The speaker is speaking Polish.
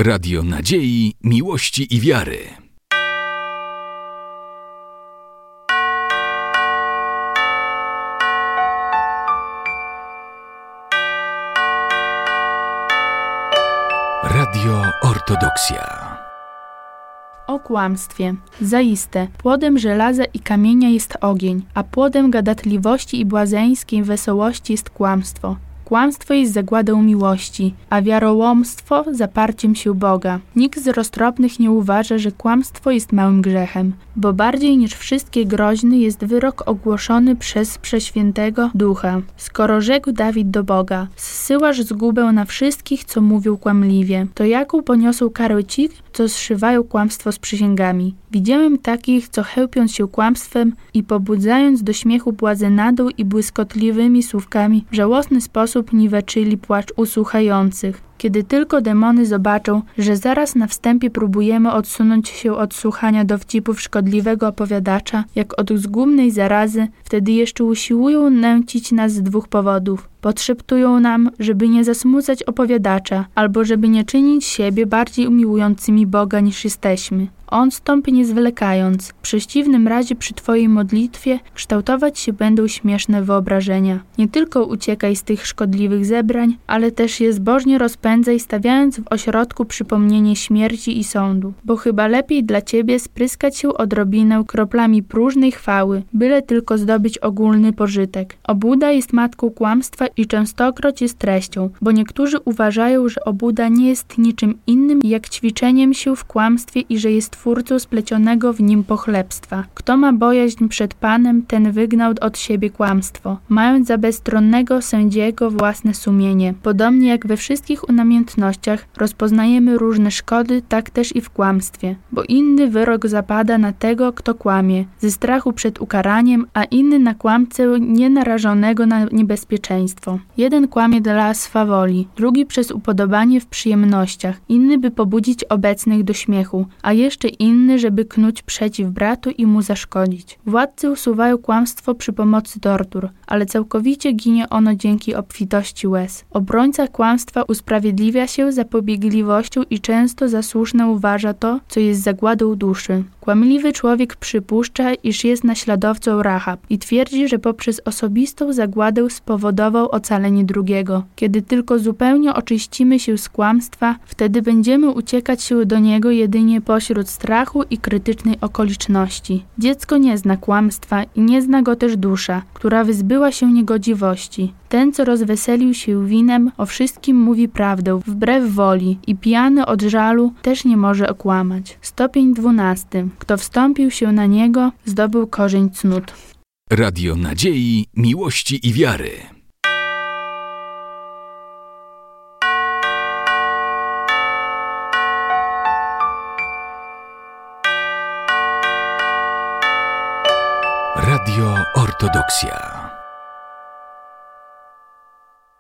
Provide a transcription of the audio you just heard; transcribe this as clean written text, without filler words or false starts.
Radio nadziei, miłości i wiary. Radio Ortodoksja. O kłamstwie. Zaiste, płodem żelaza i kamienia jest ogień, a płodem gadatliwości i błazeńskiej wesołości jest kłamstwo. Kłamstwo jest zagładą miłości, a wiarołomstwo zaparciem się Boga. Nikt z roztropnych nie uważa, że kłamstwo jest małym grzechem, bo bardziej niż wszystkie groźny jest wyrok ogłoszony przez Przeświętego Ducha. Skoro rzekł Dawid do Boga: zsyłasz zgubę na wszystkich, co mówią kłamliwie, to jaką poniosą karę ci, co zszywają kłamstwo z przysięgami. Widziałem takich, co chełpiąc się kłamstwem i pobudzając do śmiechu błazenadą i błyskotliwymi słówkami, w żałosny sposób niweczyli płacz usłuchających. Kiedy tylko demony zobaczą, że zaraz na wstępie próbujemy odsunąć się od słuchania dowcipów szkodliwego opowiadacza, jak od zgubnej zarazy, wtedy jeszcze usiłują nęcić nas z dwóch powodów. Podszeptują nam, żeby nie zasmucać opowiadacza, albo żeby nie czynić siebie bardziej umiłującymi Boga niż jesteśmy. On stąpi nie zwlekając. W przeciwnym razie przy Twojej modlitwie kształtować się będą śmieszne wyobrażenia. Nie tylko uciekaj z tych szkodliwych zebrań, ale też je zbożnie rozpędzaj, stawiając w ośrodku przypomnienie śmierci i sądu. Bo chyba lepiej dla Ciebie spryskać się odrobinę kroplami próżnej chwały, byle tylko zdobyć ogólny pożytek. Obłuda jest matką kłamstwa i częstokroć jest treścią, bo niektórzy uważają, że obłuda nie jest niczym innym jak ćwiczeniem się w kłamstwie i że jest twórcą splecionego w nim pochlebstwa. Kto ma bojaźń przed Panem, ten wygnał od siebie kłamstwo, mając za bezstronnego sędziego własne sumienie. Podobnie jak we wszystkich unamiętnościach rozpoznajemy różne szkody, tak też i w kłamstwie, bo inny wyrok zapada na tego, kto kłamie, ze strachu przed ukaraniem, a inny na kłamcę nienarażonego na niebezpieczeństwo. Jeden kłamie dla swawoli, drugi przez upodobanie w przyjemnościach, inny by pobudzić obecnych do śmiechu, a jeszcze inny, żeby knuć przeciw bratu i mu zaszkodzić. Władcy usuwają kłamstwo przy pomocy tortur, ale całkowicie ginie ono dzięki obfitości łez. Obrońca kłamstwa usprawiedliwia się zapobiegliwością i często za słuszne uważa to, co jest zagładą duszy. Kłamliwy człowiek przypuszcza, iż jest naśladowcą Rahab i twierdzi, że poprzez osobistą zagładę spowodował ocalenie drugiego. Kiedy tylko zupełnie oczyścimy się z kłamstwa, wtedy będziemy uciekać się do niego jedynie pośród strachu i krytycznej okoliczności. Dziecko nie zna kłamstwa i nie zna go też dusza, która wyzbyła się niegodziwości. Ten, co rozweselił się winem, o wszystkim mówi prawdę, wbrew woli i pijany od żalu też nie może okłamać. Stopień 12. Kto wstąpił się na niego, zdobył korzeń cnót. Radio nadziei, miłości i wiary. Radio Ortodoksja.